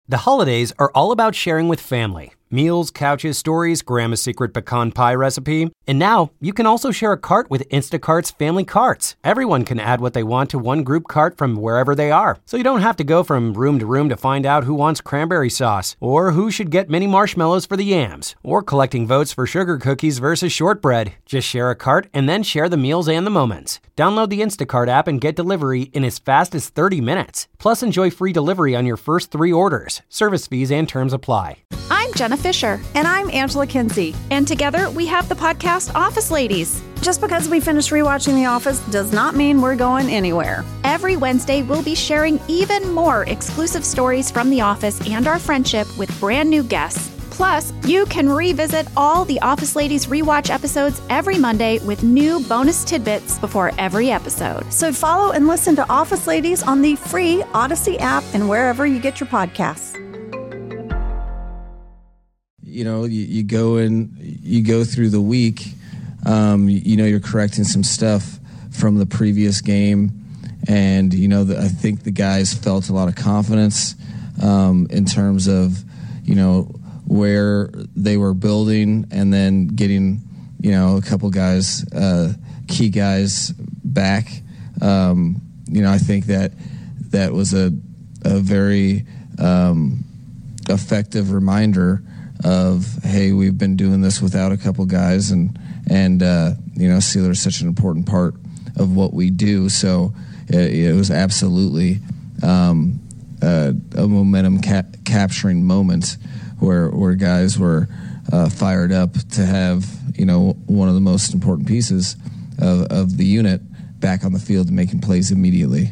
The holidays are all about sharing with family. Meals, couches, stories, Grandma's secret pecan pie recipe. And now, you can also share a cart with Instacart's Family Carts. Everyone can add what they want to one group cart from wherever they are. So you don't have to go from room to find out who wants cranberry sauce, or who should get mini marshmallows for the yams, or collecting votes for sugar cookies versus shortbread. Just share a cart and then share the meals and the moments. Download the Instacart app and get delivery in as fast as 30 minutes. Plus, enjoy free delivery on your first 3 orders. Service fees and terms apply. I'm Jenna Fisher. And I'm Angela Kinsey. And together we have the podcast Office Ladies. Just because we finished rewatching The Office does not mean we're going anywhere. Every Wednesday, we'll be sharing even more exclusive stories from The Office and our friendship with brand new guests. Plus, you can revisit all the Office Ladies rewatch episodes every Monday with new bonus tidbits before every episode. So follow and listen to Office Ladies on the free Odyssey app and wherever you get your podcasts. You know, you go through the week, you're correcting some stuff from the previous game. And, I think the guys felt a lot of confidence in terms of, where they were building and then getting, a couple guys, key guys back. I think that was a very effective reminder of, hey, we've been doing this without a couple guys, and Steelers is such an important part of what we do. So it was absolutely a momentum capturing moment where guys were fired up to have one of the most important pieces of the unit back on the field and making plays immediately.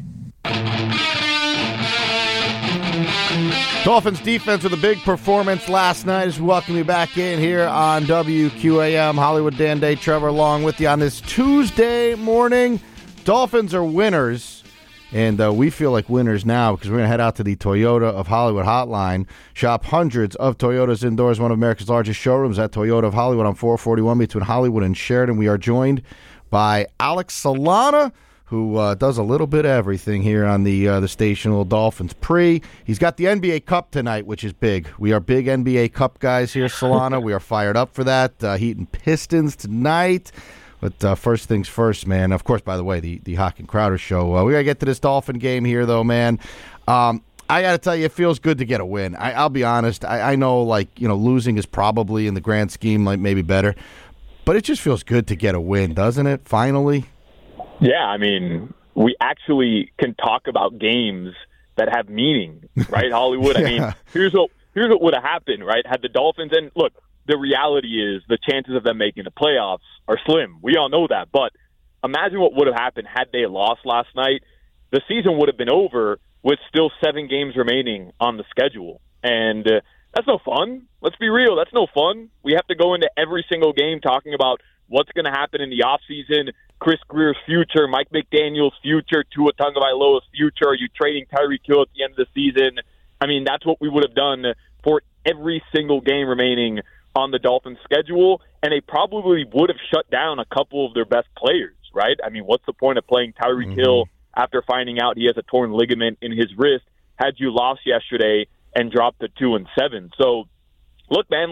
Dolphins defense with a big performance last night. As we welcome you back in here on WQAM. Hollywood Dan Day, Trevor along with you on this Tuesday morning. Dolphins are winners, and we feel like winners now because we're going to head out to the Toyota of Hollywood hotline. Shop hundreds of Toyotas indoors, one of America's largest showrooms at Toyota of Hollywood on 441 between Hollywood and Sheridan. We are joined by Alex Solana, who does a little bit of everything here on the station, Little Dolphins pre. He's got the NBA Cup tonight, which is big. We are big NBA Cup guys here, Solana. We are fired up for that. Heat and Pistons tonight. But first things first, man. Of course, by the way, the Hawk and Crowder show. We got to get to this Dolphin game here, though, man. I got to tell you, it feels good to get a win. I'll be honest. I know, losing is probably in the grand scheme maybe better. But it just feels good to get a win, doesn't it, finally? Yeah, I mean, we actually can talk about games that have meaning, right, Hollywood? Yeah. I mean, here's what would have happened, right? Had the Dolphins, and look, the reality is the chances of them making the playoffs are slim. We all know that. But imagine what would have happened had they lost last night. The season would have been over with still 7 games remaining on the schedule. And that's no fun. Let's be real. That's no fun. We have to go into every single game talking about what's going to happen in the offseason, Chris Greer's future, Mike McDaniel's future, Tua Tagovailoa's future. Are you trading Tyreek Hill at the end of the season? I mean, that's what we would have done for every single game remaining on the Dolphins' schedule, and they probably would have shut down a couple of their best players, right? I mean, what's the point of playing Tyreek Hill after finding out he has a torn ligament in his wrist had you lost yesterday and dropped to 2-7? So, look, man,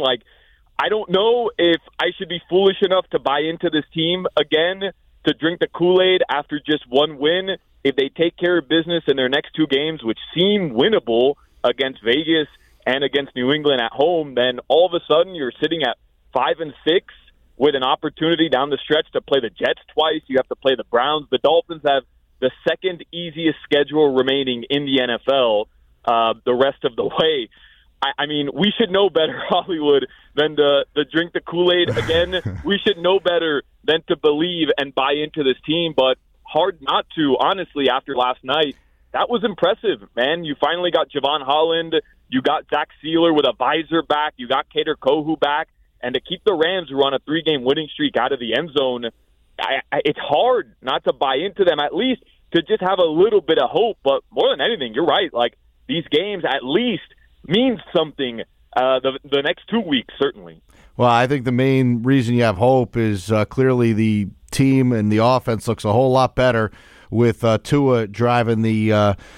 I don't know if I should be foolish enough to buy into this team again, to drink the Kool-Aid after just one win. If they take care of business in their next 2 games, which seem winnable against Vegas and against New England at home, then all of a sudden you're sitting at 5-6 with an opportunity down the stretch to play the Jets twice. You have to play the Browns. The Dolphins have the second easiest schedule remaining in the NFL the rest of the way. I mean, we should know better, Hollywood, than to drink the Kool-Aid again. We should know better than to believe and buy into this team, but hard not to, honestly, after last night. That was impressive, man. You finally got Javon Holland. You got Zach Sealer with a visor back. You got Kader Kohu back. And to keep the Rams, who are on a 3-game winning streak, out of the end zone, it's hard not to buy into them, at least to just have a little bit of hope. But more than anything, you're right. These games at least means something the next 2 weeks, certainly. Well, I think the main reason you have hope is clearly the team and the offense looks a whole lot better with Tua driving the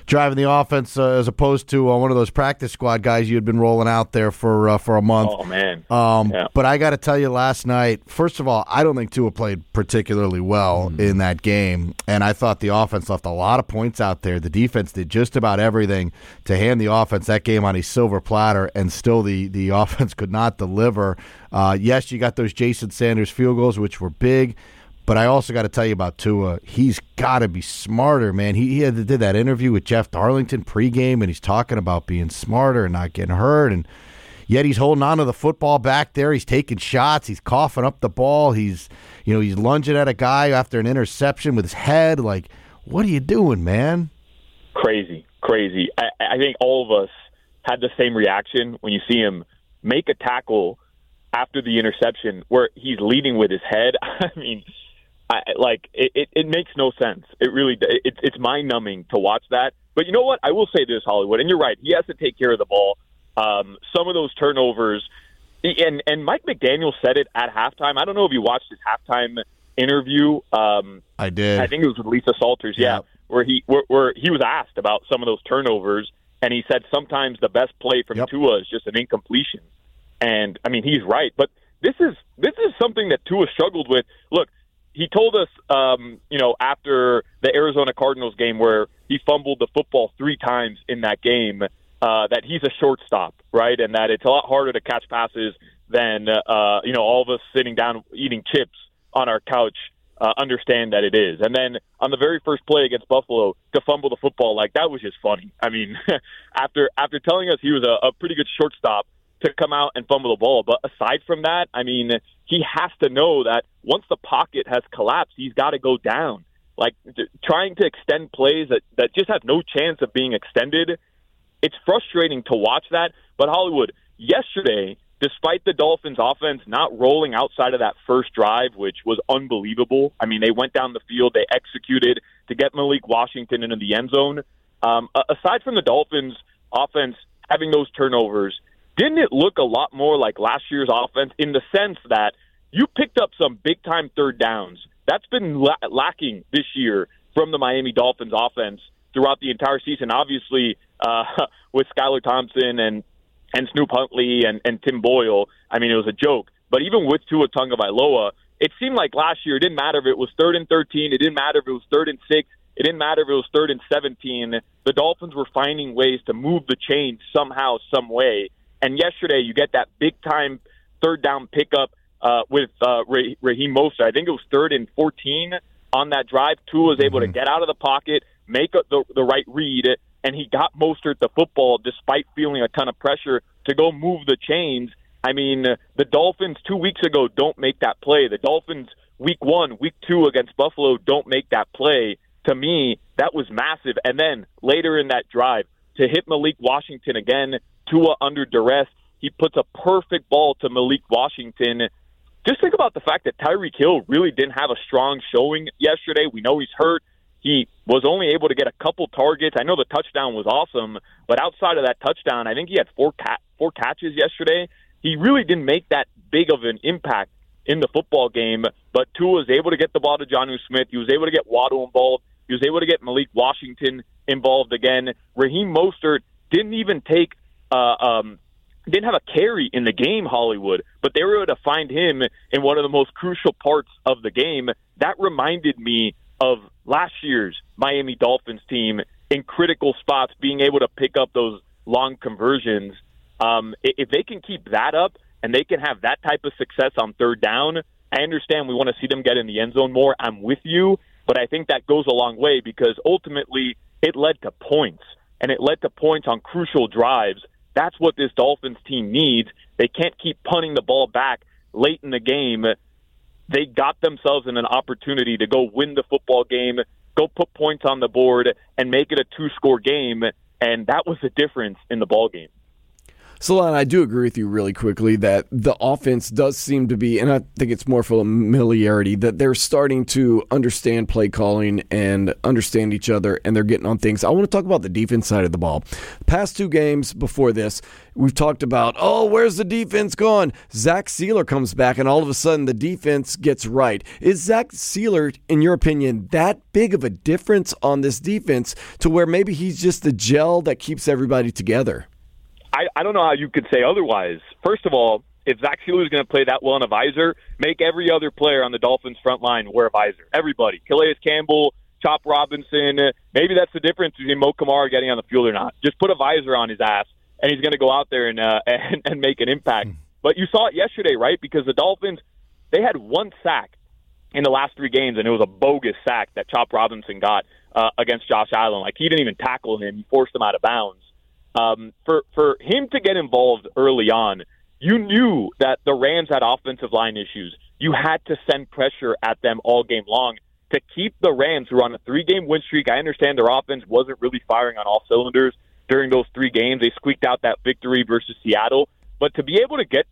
driving the offense as opposed to one of those practice squad guys you had been rolling out there for a month. Oh, man. But I got to tell you, last night, first of all, I don't think Tua played particularly well in that game, and I thought the offense left a lot of points out there. The defense did just about everything to hand the offense that game on a silver platter, and still the offense could not deliver. Yes, you got those Jason Sanders field goals, which were big. But I also got to tell you about Tua. He's got to be smarter, man. He did that interview with Jeff Darlington pregame, and he's talking about being smarter and not getting hurt. And yet he's holding on to the football back there. He's taking shots. He's coughing up the ball. He's lunging at a guy after an interception with his head. Like, what are you doing, man? Crazy. I think all of us had the same reaction when you see him make a tackle after the interception where he's leading with his head. I mean, it makes no sense. It really, it's mind-numbing to watch that. But you know what? I will say this, Hollywood, and you're right. He has to take care of the ball. Some of those turnovers, and Mike McDaniel said it at halftime. I don't know if you watched his halftime interview. I did. I think it was with Lisa Salters, yeah, where he was asked about some of those turnovers, and he said sometimes the best play from Tua is just an incompletion. And, I mean, he's right. But this is something that Tua struggled with. Look, he told us, after the Arizona Cardinals game where he fumbled the football 3 times in that game, that he's a shortstop, right? And that it's a lot harder to catch passes than, all of us sitting down eating chips on our couch understand that it is. And then on the very first play against Buffalo, to fumble the football, like, that was just funny. I mean, after telling us he was a pretty good shortstop, to come out and fumble the ball. But aside from that, I mean, he has to know that once the pocket has collapsed, he's got to go down. Like, trying to extend plays that just have no chance of being extended, it's frustrating to watch that. But Hollywood, yesterday, despite the Dolphins' offense not rolling outside of that first drive, which was unbelievable, I mean, they went down the field, they executed to get Malik Washington into the end zone. Aside from the Dolphins' offense having those turnovers, didn't it look a lot more like last year's offense in the sense that you picked up some big-time third downs? That's been lacking this year from the Miami Dolphins offense throughout the entire season. Obviously, with Skylar Thompson and Snoop Huntley and Tim Boyle, I mean, it was a joke. But even with Tua Tagovailoa, it seemed like last year it didn't matter if it was 3rd and 13, it didn't matter if it was 3rd and 6, it didn't matter if it was 3rd and 17. The Dolphins were finding ways to move the chains somehow, some way. And yesterday, you get that big-time third down pickup with Raheem Mostert. I think it was 3rd and 14 on that drive. Tua was able to get out of the pocket, make the right read, and he got Mostert the football despite feeling a ton of pressure to go move the chains. I mean, the Dolphins 2 weeks ago don't make that play. The Dolphins week 1, week 2 against Buffalo don't make that play. To me, that was massive. And then later in that drive, to hit Malik Washington again, Tua under duress, he puts a perfect ball to Malik Washington. Just think about the fact that Tyreek Hill really didn't have a strong showing yesterday. We know he's hurt. He was only able to get a couple targets. I know the touchdown was awesome, but outside of that touchdown, I think he had four catches yesterday. He really didn't make that big of an impact in the football game, but Tua was able to get the ball to Jonnu Smith. He was able to get Waddle involved. He was able to get Malik Washington involved again. Raheem Mostert didn't even didn't have a carry in the game, Hollywood, but they were able to find him in one of the most crucial parts of the game. That reminded me of last year's Miami Dolphins team in critical spots, being able to pick up those long conversions. If they can keep that up and they can have that type of success on third down, I understand we want to see them get in the end zone more. I'm with you, but I think that goes a long way because ultimately it led to points, and it led to points on crucial drives. That's what this Dolphins team needs. They can't keep punting the ball back late in the game. They got themselves in an opportunity to go win the football game, go put points on the board, and make it a 2-score game, and that was the difference in the ball game. Solana, I do agree with you really quickly that the offense does seem to be, and I think it's more familiarity, that they're starting to understand play calling and understand each other, and they're getting on things. I want to talk about the defense side of the ball. The past 2 games before this, we've talked about, where's the defense gone? Zach Sealer comes back, and all of a sudden the defense gets right. Is Zach Sealer, in your opinion, that big of a difference on this defense to where maybe he's just the gel that keeps everybody together? I don't know how you could say otherwise. First of all, if Zach Sealer is going to play that well in a visor, make every other player on the Dolphins front line wear a visor. Everybody. Calais Campbell, Chop Robinson. Maybe that's the difference between Mo Kamara getting on the field or not. Just put a visor on his ass, and he's going to go out there and make an impact. But you saw it yesterday, right? Because the Dolphins, they had 1 sack in the last 3 games, and it was a bogus sack that Chop Robinson got against Josh Allen. Like, he didn't even tackle him. He forced him out of bounds. For him to get involved early on, you knew that the Rams had offensive line issues. You had to send pressure at them all game long to keep the Rams, who are on a 3-game win streak. I understand their offense wasn't really firing on all cylinders during those 3 games. They squeaked out that victory versus Seattle. But to be able to get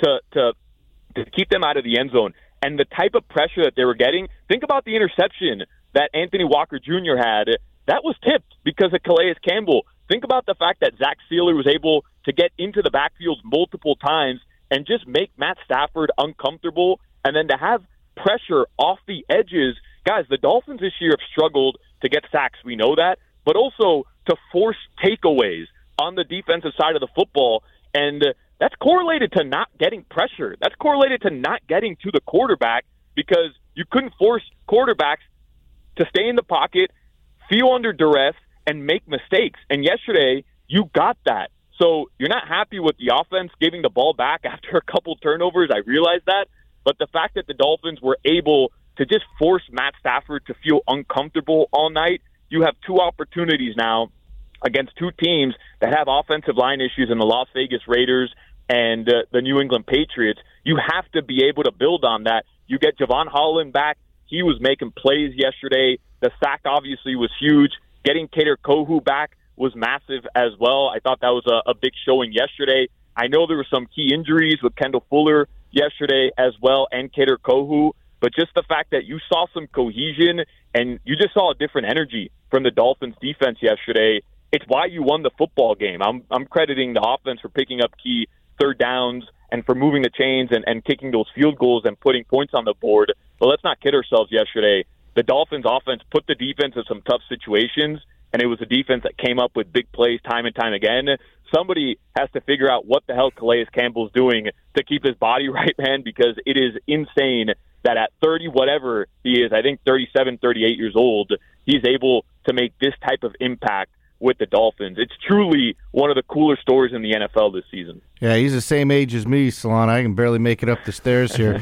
to keep them out of the end zone and the type of pressure that they were getting, think about the interception that Anthony Walker Jr. had. That was tipped because of Calais Campbell. Think about the fact that Zach Sealer was able to get into the backfield multiple times and just make Matt Stafford uncomfortable, and then to have pressure off the edges. Guys, the Dolphins this year have struggled to get sacks. We know that, but also to force takeaways on the defensive side of the football, and that's correlated to not getting pressure. That's correlated to not getting to the quarterback because you couldn't force quarterbacks to stay in the pocket, feel under duress, and make mistakes. And yesterday, you got that. So you're not happy with the offense giving the ball back after a couple turnovers. I realize that. But the fact that the Dolphins were able to just force Matt Stafford to feel uncomfortable all night, you have 2 opportunities now against 2 teams that have offensive line issues in the Las Vegas Raiders and the New England Patriots. You have to be able to build on that. You get Javon Holland back. He was making plays yesterday. The sack obviously was huge. Getting Kader Kohou back was massive as well. I thought that was a big showing yesterday. I know there were some key injuries with Kendall Fuller yesterday as well and Kader Kohou, but just the fact that you saw some cohesion and you just saw a different energy from the Dolphins defense yesterday, it's why you won the football game. I'm crediting the offense for picking up key 3rd downs and for moving the chains and kicking those field goals and putting points on the board. But let's not kid ourselves yesterday. The Dolphins offense put the defense in some tough situations, and it was a defense that came up with big plays time and time again. Somebody has to figure out what the hell Calais Campbell's doing to keep his body right, man, because it is insane that at 30, whatever he is, I think 37, 38 years old, he's able to make this type of impact with the Dolphins. It's truly one of the cooler stories in the NFL this season. Yeah, he's the same age as me, Solana. I can barely make it up the stairs here.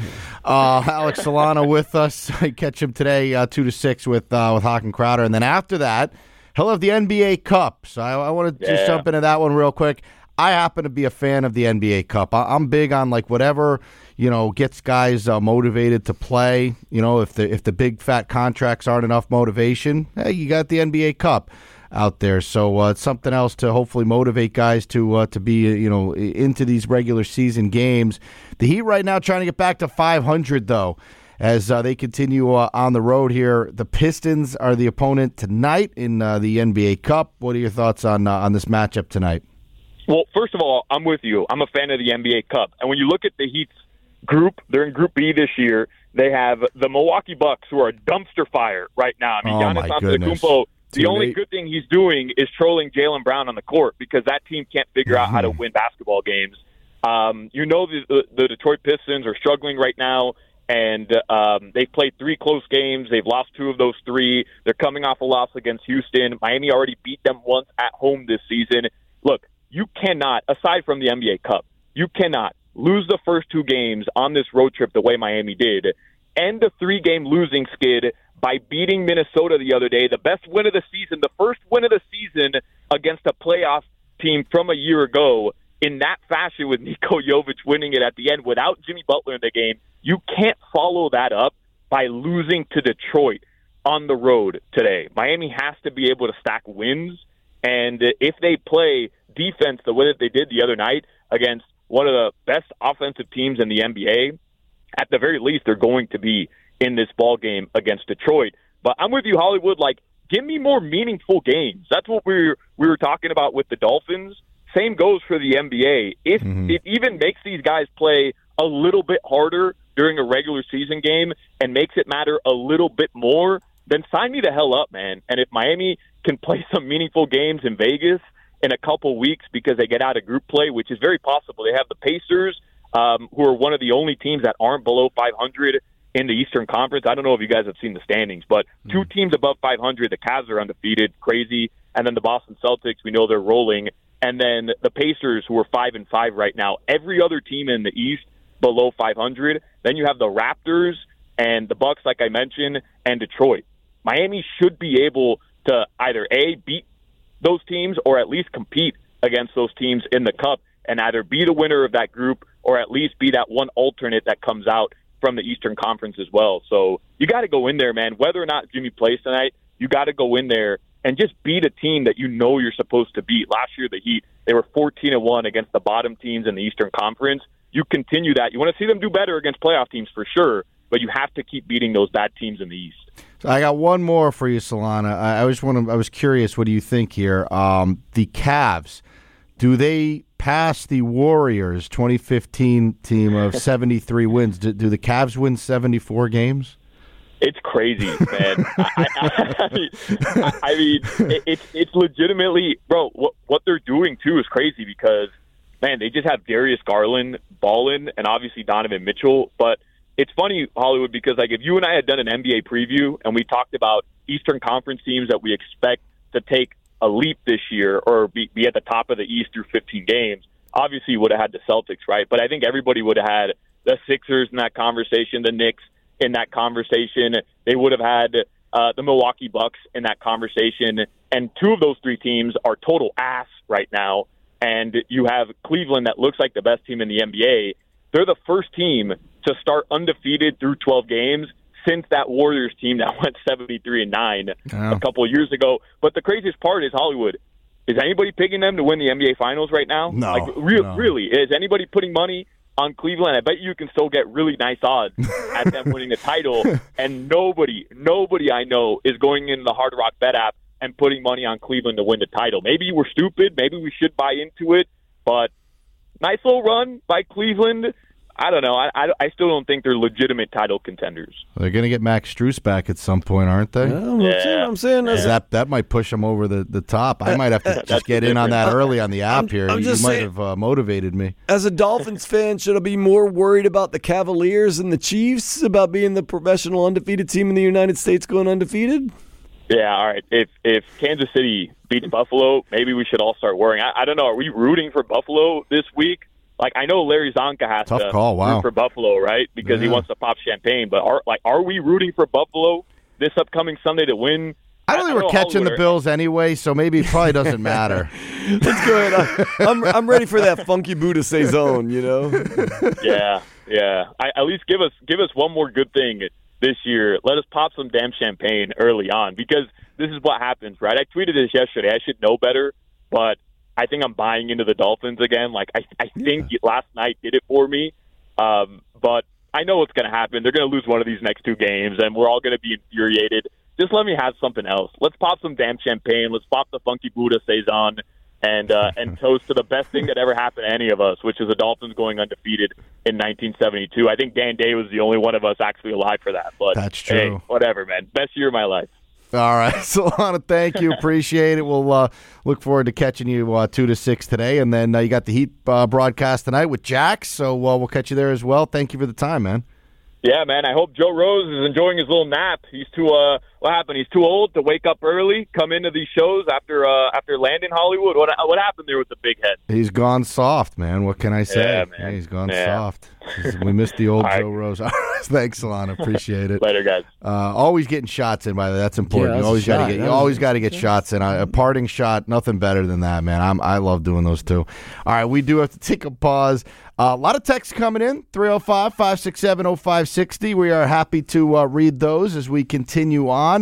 Alex Solana with us. I catch him today 2 to 6 with Hawk and Crowder. And then after that, he'll have the NBA Cup. So I want to just jump into that one real quick. I happen to be a fan of the NBA Cup. I'm big on like whatever, gets guys motivated to play. If the big fat contracts aren't enough motivation, hey, you got the NBA Cup out there. So it's something else to hopefully motivate guys to be into these regular season games. The Heat right now trying to get back to 500 though, as they continue on the road here. The Pistons are the opponent tonight in the NBA Cup. What are your thoughts on this matchup tonight? Well, first of all, I'm with you. I'm a fan of the NBA Cup, and when you look at the Heat's group, they're in Group B this year. They have the Milwaukee Bucks, who are a dumpster fire right now. I mean, Giannis Antetokounmpo. The only good thing he's doing is trolling Jaylen Brown on the court because that team can't figure out how to win basketball games. The Detroit Pistons are struggling right now, and they've played 3 close games. They've lost 2 of those 3. They're coming off a loss against Houston. Miami already beat them once at home this season. Look, you cannot, aside from the NBA Cup, you cannot lose the first 2 games on this road trip the way Miami did, end the 3-game losing skid by beating Minnesota the other day, the best win of the season, the first win of the season against a playoff team from a year ago in that fashion with Niko Jovic winning it at the end without Jimmy Butler in the game. You can't follow that up by losing to Detroit on the road today. Miami has to be able to stack wins, and if they play defense the way that they did the other night against one of the best offensive teams in the NBA, at the very least, they're going to be in this ball game against Detroit. But I'm with you, Hollywood. Like, give me more meaningful games. That's what we were talking about with the Dolphins. Same goes for the NBA. If it even makes these guys play a little bit harder during a regular season game and makes it matter a little bit more, then sign me the hell up, man. And if Miami can play some meaningful games in Vegas in a couple weeks because they get out of group play, which is very possible. They have the Pacers, who are one of the only teams that aren't below 500 in the Eastern Conference. I don't know if you guys have seen the standings, but two teams above 500. The Cavs are undefeated, crazy. And then the Boston Celtics, we know they're rolling. And then the Pacers, who are 5-5 right now. Every other team in the East below 500. Then you have the Raptors and the Bucks, like I mentioned, and Detroit. Miami should be able to either A, beat those teams or at least compete against those teams in the Cup and either be the winner of that group or at least be that one alternate that comes out from the Eastern Conference as well. So you got to go in there, man. Whether or not Jimmy plays tonight, you got to go in there and just beat a team that you know you're supposed to beat. Last year, the Heat, they were 14-1 against the bottom teams in the Eastern Conference. You continue that. You want to see them do better against playoff teams for sure, but you have to keep beating those bad teams in the East. So I got one more for you, Solana. I was curious, what do you think here? The Cavs, do they pass the Warriors 2015 team of 73 wins? Do the Cavs win 74 games? It's crazy, man. I mean, it's legitimately, bro. What they're doing too is crazy because, man, they just have Darius Garland balling and obviously Donovan Mitchell. But it's funny, Hollywood, because like if you and I had done an NBA preview and we talked about Eastern Conference teams that we expect to take a leap this year or be at the top of the East through 15 games, obviously you would have had the Celtics, right? But I think everybody would have had the Sixers in that conversation, the Knicks in that conversation. They would have had the Milwaukee Bucks in that conversation. And two of those three teams are total ass right now. And you have Cleveland that looks like the best team in the NBA. They're the first team to start undefeated through 12 games since that Warriors team that went 73-9 a couple of years ago. But the craziest part is, Hollywood, is anybody picking them to win the NBA Finals right now? No. Like, really? Is anybody putting money on Cleveland? I bet you can still get really nice odds at them winning the title. And nobody I know is going into the Hard Rock Bet app and putting money on Cleveland to win the title. Maybe we're stupid. Maybe we should buy into it. But nice little run by Cleveland. I don't know. I still don't think they're legitimate title contenders. They're going to get Max Strus back at some point, aren't they? Yeah, I'm saying that might push them over the top. I might have to just get in on that early on the app here. You might have motivated me. As a Dolphins fan, should I be more worried about the Cavaliers and the Chiefs about being the professional undefeated team in the United States going undefeated? Yeah, all right. If Kansas City beats Buffalo, maybe we should all start worrying. I don't know. Are we rooting for Buffalo this week? Like, I know Larry Zonka has to root for Buffalo, right? Because he wants to pop champagne. But are we rooting for Buffalo this upcoming Sunday to win? I don't think we're catching the Bills anyway, so maybe it probably doesn't matter. That's good. I'm ready for that funky Buddha saison, you know? Yeah. At least give us one more good thing this year. Let us pop some damn champagne early on, because this is what happens, right? I tweeted this yesterday. I should know better, but I think I'm buying into the Dolphins again. Like, I think last night did it for me. But I know what's going to happen. They're going to lose one of these next two games, and we're all going to be infuriated. Just let me have something else. Let's pop some damn champagne. Let's pop the funky Buddha saison and toast to the best thing that ever happened to any of us, which is the Dolphins going undefeated in 1972. I think Dan Day was the only one of us actually alive for that. But that's true. Hey, whatever, man. Best year of my life. All right, Solana, thank you. Appreciate it. We'll look forward to catching you 2 to 6 today. And then you got the Heat broadcast tonight with Jax, so we'll catch you there as well. Thank you for the time, man. Yeah, man. I hope Joe Rose is enjoying his little nap. He's too what happened? He's too old to wake up early, come into these shows after landing Hollywood. What happened there with the big head? He's gone soft, man. What can I say? Yeah, man. Yeah, he's gone soft. We missed the old Joe Rose. Thanks, Solana. Appreciate it. Later, guys. Always getting shots in, by the way. That's important. Yeah, you always got to get shots in. A parting shot, nothing better than that, man. I love doing those too. All right, we do have to take a pause. A lot of texts coming in, 305-567-0560. We are happy to read those as we continue on.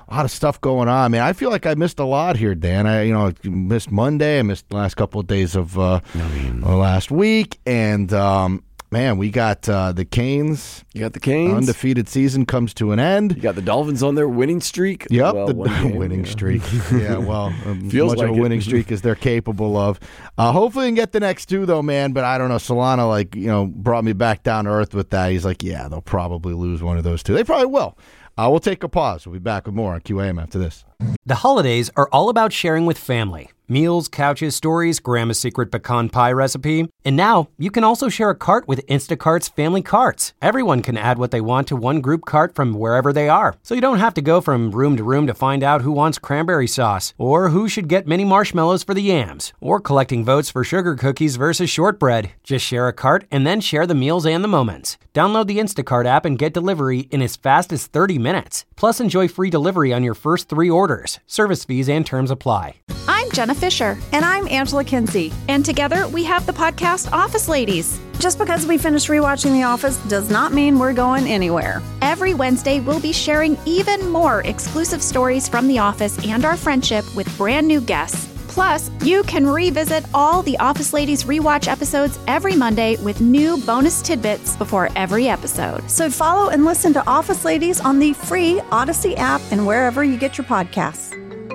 A lot of stuff going on, man. I feel like I missed a lot here, Dan. I missed Monday. I missed the last couple of days of last week, and man, we got the Canes. You got the Canes. Undefeated season comes to an end. You got the Dolphins on their winning streak. Yep, the winning streak. Yeah, well, feels much like of a winning streak as they're capable of. Hopefully, we can get the next two though, man. But I don't know. Solana, brought me back down to earth with that. He's like, yeah, they'll probably lose one of those two. They probably will. We'll take a pause. We'll be back with more on QAM after this. The holidays are all about sharing with family. Meals, couches, stories, Grandma's secret pecan pie recipe. And now you can also share a cart with Instacart's family carts. Everyone can add what they want to one group cart from wherever they are. So you don't have to go from room to room to find out who wants cranberry sauce, or who should get mini marshmallows for the yams, or collecting votes for sugar cookies versus shortbread. Just share a cart and then share the meals and the moments. Download the Instacart app and get delivery in as fast as 30 minutes. Plus, enjoy free delivery on your first 3 orders. Service fees and terms apply. I'm Jenna Fisher. And I'm Angela Kinsey. And together we have the podcast Office Ladies. Just because we finished rewatching The Office does not mean we're going anywhere. Every Wednesday, we'll be sharing even more exclusive stories from The Office and our friendship with brand new guests. Plus, you can revisit all the Office Ladies rewatch episodes every Monday with new bonus tidbits before every episode. So follow and listen to Office Ladies on the free Odyssey app and wherever you get your podcasts.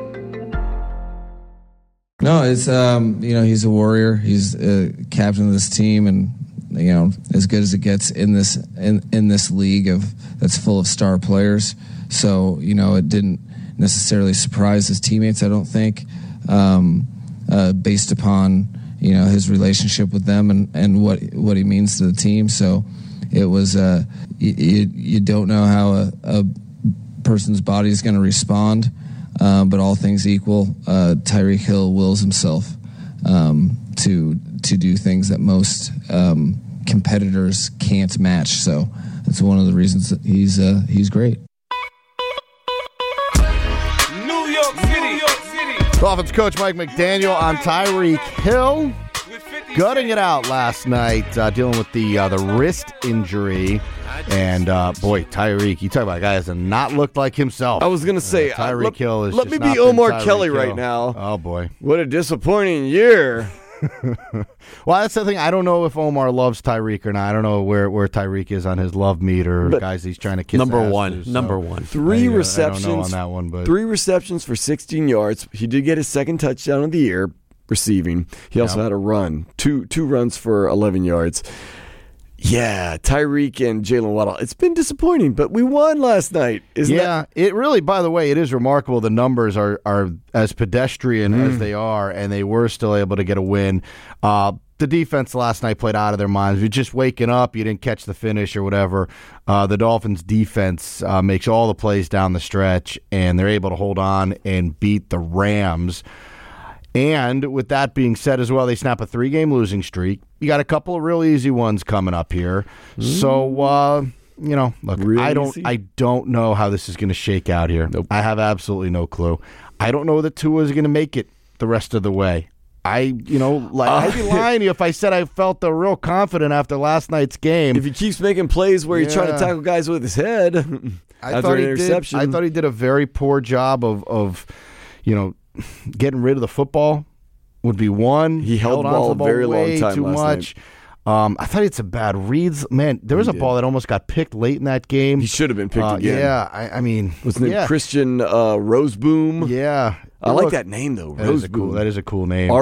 No, it's he's a warrior. He's captain of this team, and as good as it gets in this league that's full of star players. So it didn't necessarily surprise his teammates, I don't think, based upon his relationship with them and what he means to the team. So it was you don't know how a person's body is going to respond. But all things equal, Tyreek Hill wills himself to do things that most competitors can't match. So that's one of the reasons that he's great. New York City. Dolphins coach Mike McDaniel on Tyreek Hill, gutting it out last night, dealing with the wrist injury. And, boy, Tyreek, you talk about a guy that has not looked like himself. I was going to say, Tyreek Hill is let just me be not Omar been Kelly Tyreek right Hill. now. Oh, boy. What a disappointing year. Well, that's the thing. I don't know if Omar loves Tyreek or not. I don't know where Tyreek is on his love meter, guys he's trying to kiss number ass one. to, so Number one. Three I receptions. don't know on that one, but 3 receptions for 16 yards. He did get his second touchdown of the year receiving. He also had a run. Two runs for 11 yards. Yeah, Tyreek and Jalen Waddle. It's been disappointing, but we won last night. It really, by the way, it is remarkable. The numbers are as pedestrian as they are, and they were still able to get a win. The defense last night played out of their minds. You're just waking up. You didn't catch the finish or whatever. The Dolphins' defense makes all the plays down the stretch, and they're able to hold on and beat the Rams. And with that being said as well, they snap a 3-game losing streak. You got a couple of real easy ones coming up here. So, look, Real I don't know how this is going to shake out here. Nope. I have absolutely no clue. I don't know that Tua is going to make it the rest of the way. I'd be lying to you if I said I felt real confident after last night's game. If he keeps making plays where he's trying to tackle guys with his head after an interception. I thought he did a very poor job of getting rid of the football would be one. He held on ball to the ball a very long way time too last much. I thought he had some bad reads. Man, there was a ball that almost got picked late in that game. He should have been picked again. Yeah, I mean, was his name Christian Roseboom? Yeah, I like that name though. Roseboom. That is a cool name.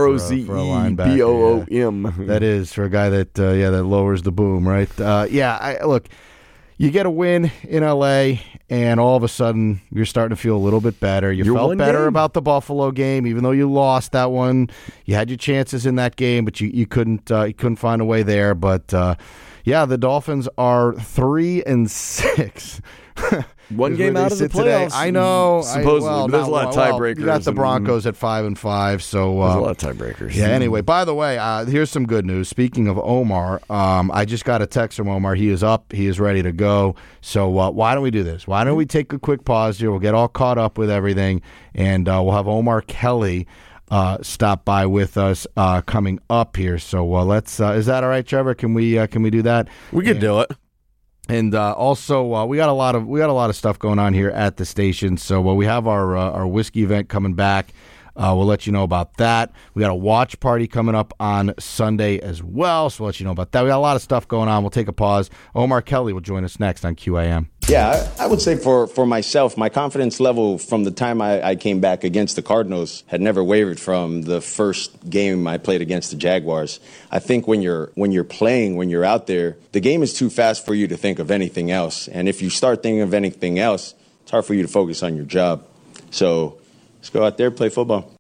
ROZEBOOM. Yeah. That is for a guy that that lowers the boom, right? Look. You get a win in L.A., and all of a sudden, you're starting to feel a little bit better. You felt better about the Buffalo game, even though you lost that one. You had your chances in that game, but you couldn't find a way there. But, the Dolphins are 3-6. One game out of the playoffs. Today. I know. Supposedly. There's a lot of tiebreakers. You got the Broncos at 5-5. So there's a lot of tiebreakers. Yeah, anyway, by the way, here's some good news. Speaking of Omar, I just got a text from Omar. He is up. He is ready to go. So why don't we do this? Why don't we take a quick pause here? We'll get all caught up with everything, and we'll have Omar Kelly stop by with us coming up here. So let's. Is that all right, Trevor? Can we do that? We can do it. And also, we got a lot of stuff going on here at the station. So we have our whiskey event coming back. We'll let you know about that. We got a watch party coming up on Sunday as well, so we'll let you know about that. We got a lot of stuff going on. We'll take a pause. Omar Kelly will join us next on QAM. Yeah, I would say for myself, my confidence level from the time I came back against the Cardinals had never wavered from the first game I played against the Jaguars. I think when you're playing, when you're out there, the game is too fast for you to think of anything else. And if you start thinking of anything else, it's hard for you to focus on your job. So let's go out there, play football.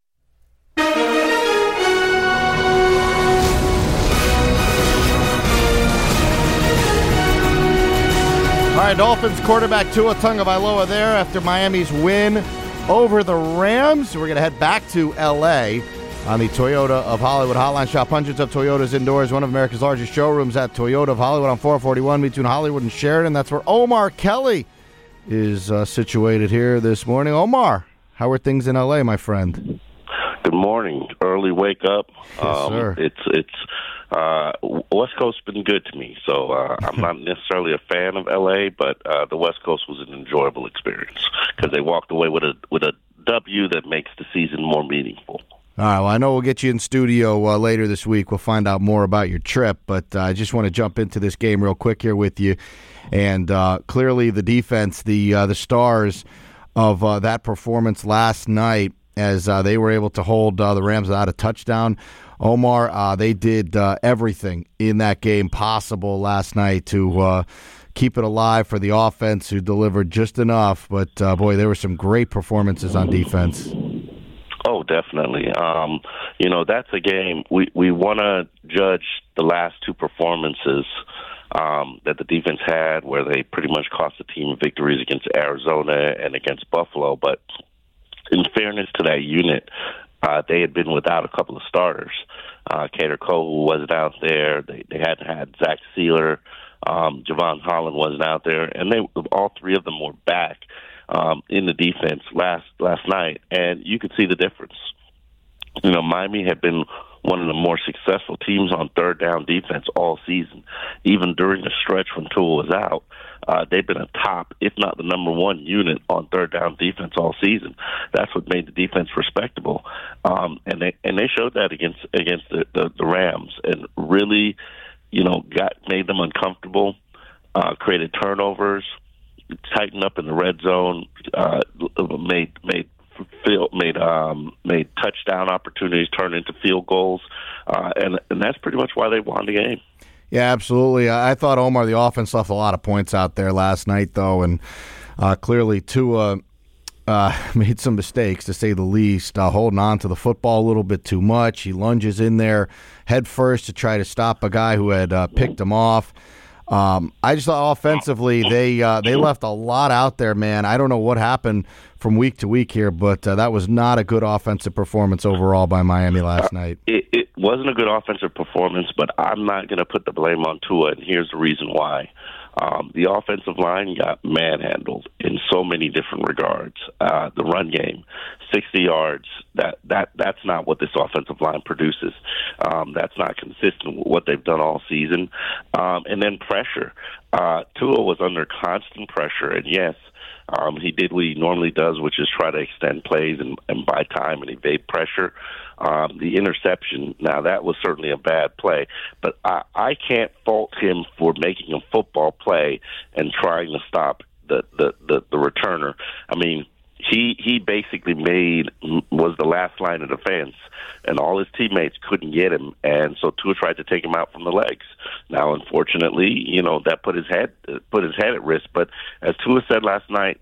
All right, Dolphins quarterback Tua Tagovailoa there after Miami's win over the Rams. We're going to head back to L.A. on the Toyota of Hollywood hotline. Shop hundreds of Toyotas indoors, one of America's largest showrooms at Toyota of Hollywood on 441 between Hollywood and Sheridan. That's where Omar Kelly is situated here this morning. Omar, how are things in L.A., my friend? Good morning. Early wake up. Yes, sir. It's West Coast's been good to me, so I'm not necessarily a fan of LA, but the West Coast was an enjoyable experience because they walked away with a W that makes the season more meaningful. All right, well, I know we'll get you in studio later this week. We'll find out more about your trip, but I just want to jump into this game real quick here with you. And clearly the defense, the stars of that performance last night as they were able to hold the Rams without a touchdown. Omar, they did everything in that game possible last night to keep it alive for the offense, who delivered just enough. But, boy, there were some great performances on defense. Oh, definitely. That's a game. We want to judge the last two performances that the defense had where they pretty much cost the team victories against Arizona and against Buffalo. But in fairness to that unit, they had been without a couple of starters. Cater Cole wasn't out there. They hadn't had Zach Sealer. Javon Holland wasn't out there. And all three of them were back in the defense last night. And you could see the difference. Miami had been one of the more successful teams on third down defense all season. Even during the stretch when Tua was out, they've been a top, if not the number one unit on third down defense all season. That's what made the defense respectable. And they showed that against the Rams and really, made them uncomfortable, created turnovers, tightened up in the red zone, made touchdown opportunities turn into field goals, and that's pretty much why they won the game. Yeah, absolutely. I thought, Omar, the offense left a lot of points out there last night, though, and clearly Tua made some mistakes, to say the least, holding on to the football a little bit too much. He lunges in there head first to try to stop a guy who had picked him off. I just thought offensively they left a lot out there, man. I don't know what happened from week to week here, but that was not a good offensive performance overall by Miami last night. It wasn't a good offensive performance, but I'm not going to put the blame on Tua, and here's the reason why. The offensive line got manhandled in so many different regards. The run game, 60 yards, that's not what this offensive line produces. That's not consistent with what they've done all season. And then pressure. Tua was under constant pressure, and yes, he did what he normally does, which is try to extend plays and buy time and evade pressure. The interception, now that was certainly a bad play, but I can't fault him for making a football play and trying to stop the returner. I mean, he basically was the last line of defense, and all his teammates couldn't get him, and so Tua tried to take him out from the legs. Now, unfortunately, that put his head at risk. But as Tua said last night,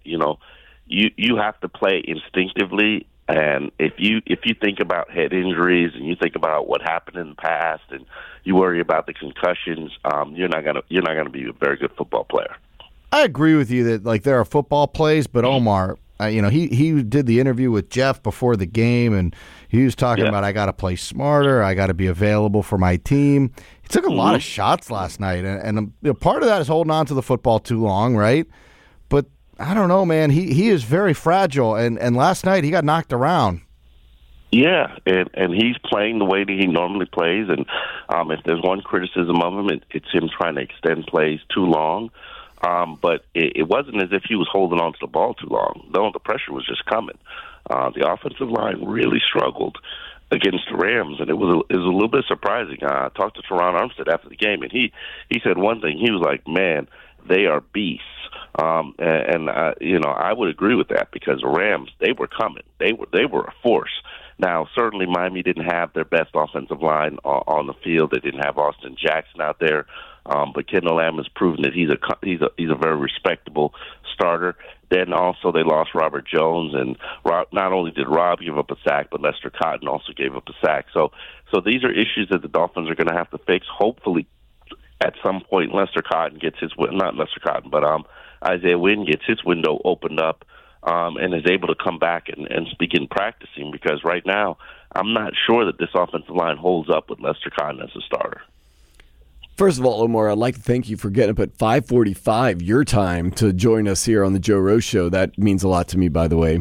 you have to play instinctively. And if you think about head injuries and you think about what happened in the past and you worry about the concussions, you're not gonna be a very good football player. I agree with you that there are football plays, but Omar, he did the interview with Jeff before the game, and he was talking about I got to play smarter, I got to be available for my team. He took a lot of shots last night, and part of that is holding on to the football too long, right? But I don't know, man. He is very fragile, and last night he got knocked around. Yeah, and he's playing the way that he normally plays, and if there's one criticism of him, it's him trying to extend plays too long. But it wasn't as if he was holding on to the ball too long. No, the pressure was just coming. The offensive line really struggled against the Rams, and it was a little bit surprising. I talked to Teron Armstead after the game, and he said one thing. He was like, "Man, they are beasts." I would agree with that because the Rams, they were coming. They were a force. Now, certainly Miami didn't have their best offensive line on the field. They didn't have Austin Jackson out there, but Kendall Lamb has proven that he's a very respectable starter. Then also they lost Robert Jones, and not only did Rob give up a sack, but Lester Cotton also gave up a sack. So these are issues that the Dolphins are going to have to fix. Hopefully, at some point, Isaiah Wynn gets his window opened up and is able to come back and begin practicing, because right now I'm not sure that this offensive line holds up with Lester Cotton as a starter. First of all, Omar, I'd like to thank you for getting up at 5:45 your time to join us here on the Joe Rose Show. That means a lot to me, by the way.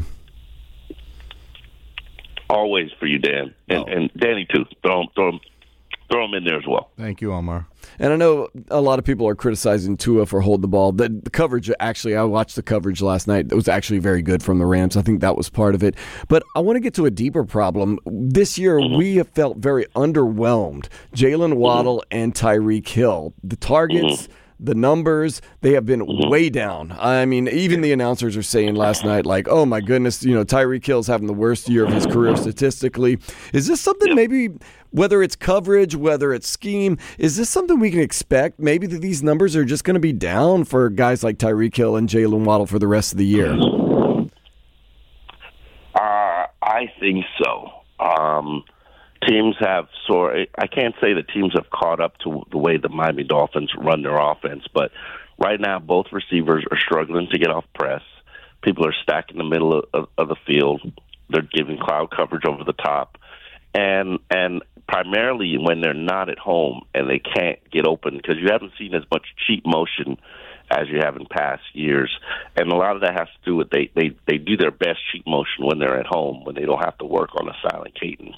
Always for you, Dan. And Danny, too. Throw him in there as well. Thank you, Omar. And I know a lot of people are criticizing Tua for holding the ball. The coverage, actually, I watched the coverage last night. It was actually very good from the Rams. I think that was part of it. But I want to get to a deeper problem. This year, we have felt very underwhelmed. Jalen Waddle and Tyreek Hill. The targets, the numbers, they have been way down. I mean, even the announcers are saying last night, like, oh, my goodness, Tyreek Hill's having the worst year of his career statistically. Is this something maybe, whether it's coverage, whether it's scheme, is this something we can expect? Maybe that these numbers are just going to be down for guys like Tyreek Hill and Jalen Waddle for the rest of the year? I think so. Teams have I can't say that teams have caught up to the way the Miami Dolphins run their offense, but right now both receivers are struggling to get off press. People are stacking the middle of the field. They're giving cloud coverage over the top. And primarily when they're not at home and they can't get open, because you haven't seen as much cheap motion as you have in past years. And a lot of that has to do with they do their best cheap motion when they're at home, when they don't have to work on a silent cadence.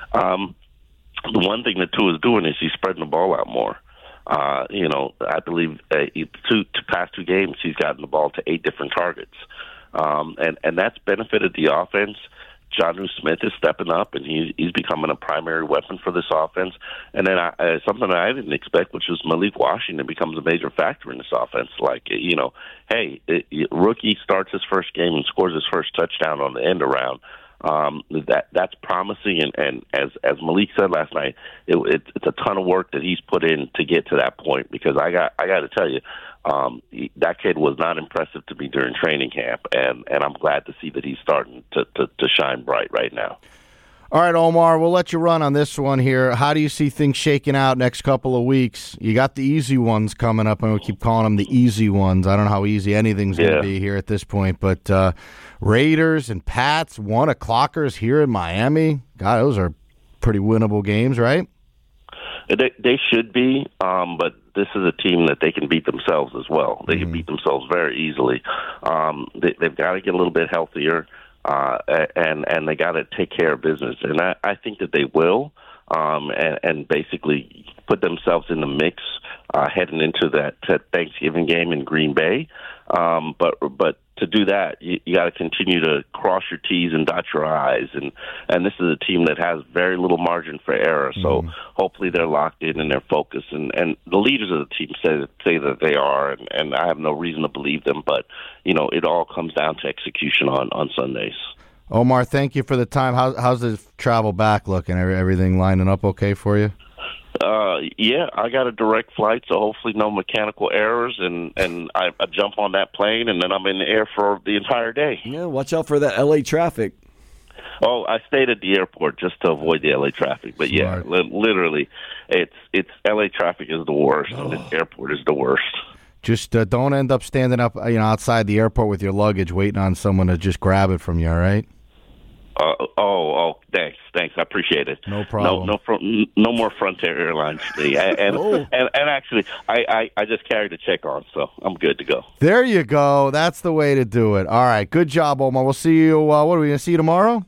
The one thing that Tua is doing is he's spreading the ball out more. I believe past two games he's gotten the ball to 8 different targets. And that's benefited the offense. Jonnu Smith is stepping up, and he's becoming a primary weapon for this offense. And then something that I didn't expect, which was Malik Washington becomes a major factor in this offense. Like, rookie starts his first game and scores his first touchdown on the end around. That's promising, and as Malik said last night, it's a ton of work that he's put in to get to that point. Because I got to tell you, that kid was not impressive to me during training camp, and I'm glad to see that he's starting to shine bright right now. All right, Omar, we'll let you run on this one here. How do you see things shaking out next couple of weeks? You got the easy ones coming up, and we keep calling them the easy ones. I don't know how easy anything's going to be here at this point, but Raiders and Pats, 1:00ers here in Miami. God, those are pretty winnable games, right? They should be, but this is a team that they can beat themselves as well. They can beat themselves very easily. They've got to get a little bit healthier. And they got to take care of business, and I think that they will, and basically put themselves in the mix heading into that Thanksgiving game in Green Bay. But to do that, you got to continue to cross your T's and dot your I's, and this is a team that has very little margin for error. So hopefully they're locked in and they're focused, and the leaders of the team say that they are, and I have no reason to believe them. But it all comes down to execution on Sundays. Omar, thank you for the time. How's the travel back looking? Everything lining up okay for you? Yeah, I got a direct flight, so hopefully no mechanical errors, and I jump on that plane, and then I'm in the air for the entire day. Yeah, watch out for that L.A. traffic. Oh, I stayed at the airport just to avoid the L.A. traffic, but yeah, literally, it's L.A. traffic is the worst, and the airport is the worst. Just don't end up standing up, outside the airport with your luggage, waiting on someone to just grab it from you. All right? Thanks. I appreciate it. No problem. No more Frontier Airlines today. And actually, I just carried a check on, so I'm good to go. There you go. That's the way to do it. All right. Good job, Omar. We'll see you. What are we going to see you tomorrow?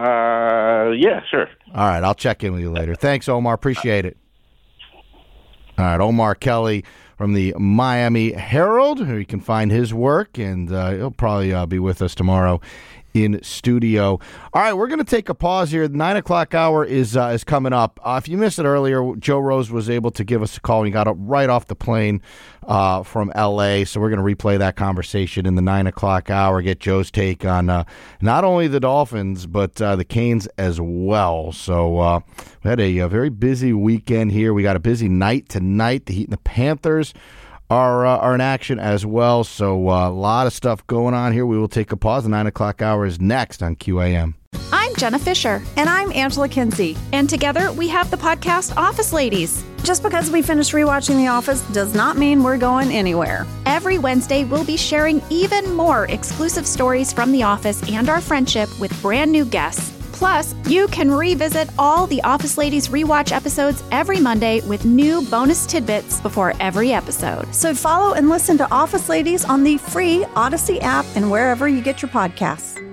Yeah, sure. All right. I'll check in with you later. Thanks, Omar. Appreciate it. All right, Omar Kelly from the Miami Herald. You can find his work, and he'll probably be with us tomorrow in studio. All right, we're going to take a pause here. The 9 o'clock hour is coming up. If you missed it earlier, Joe Rose was able to give us a call. He got up right off the plane from L.A., so we're going to replay that conversation in the 9 o'clock hour, get Joe's take on not only the Dolphins, but the Canes as well. So we had a very busy weekend here. We got a busy night tonight. The Heat and the Panthers are in action as well. So a lot of stuff going on here. We will take a pause. The 9 o'clock hour is next on QAM. I'm Jenna Fisher. And I'm Angela Kinsey. And together we have the podcast Office Ladies. Just because we finished rewatching The Office does not mean we're going anywhere. Every Wednesday, we'll be sharing even more exclusive stories from The Office and our friendship with brand new guests. Plus, you can revisit all the Office Ladies rewatch episodes every Monday with new bonus tidbits before every episode. So follow and listen to Office Ladies on the free Odyssey app and wherever you get your podcasts.